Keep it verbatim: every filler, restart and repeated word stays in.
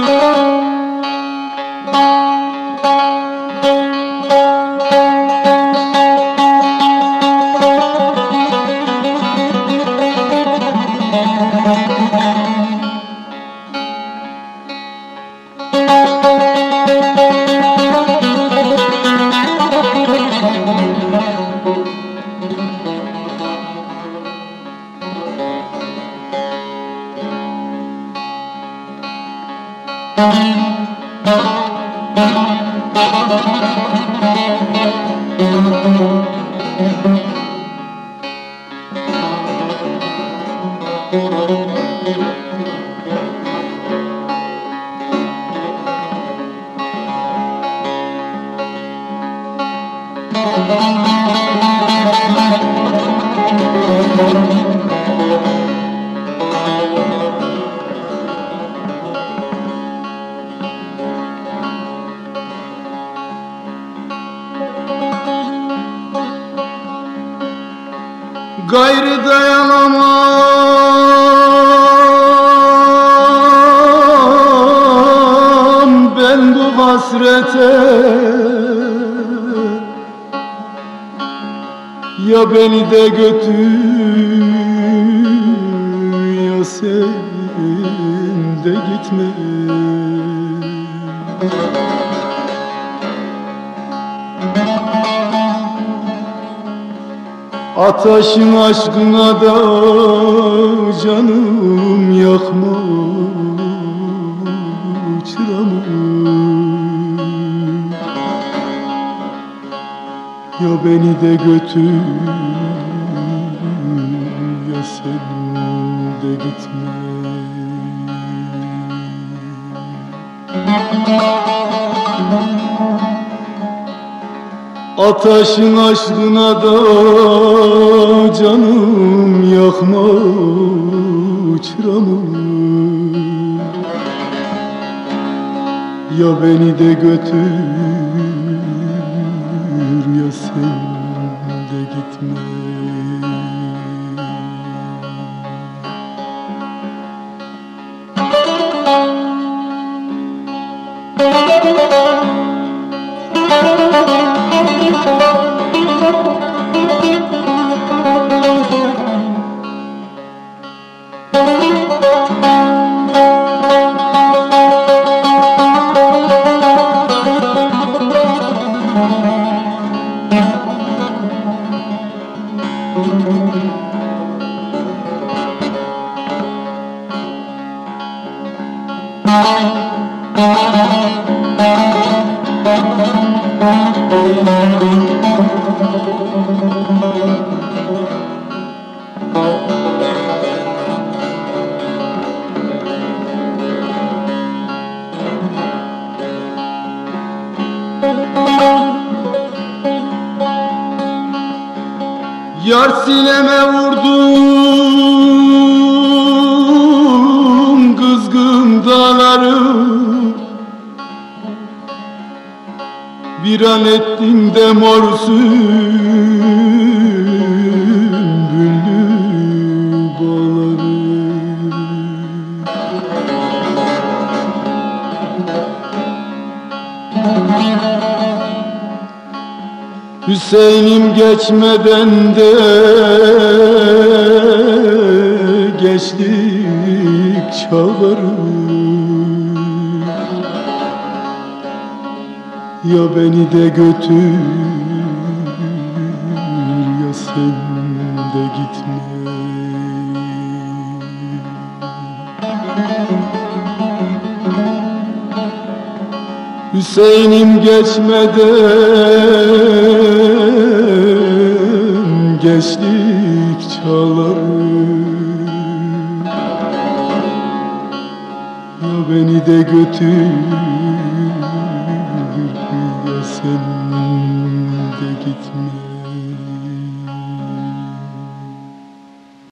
Gayrı dayanamam ben bu hasrete, ya beni de götür ya sen de gitme. Ataşın aşkına da canım yakma çıramı, ya beni de götür ya sen de gitme. Ataşın aşkına da canım yakma çıramı, ya beni de götür ya sen de gitme. Yar sineme vurdum kızgın dağları, bir an ettin de morsün büllü bağları. Hüseyin'im geçmeden de geçtik çağları, ya beni de götür ya sen de gitme. Hüseyin'im geçmeden geçtik çağları, ya beni de götür ya sen de gitme.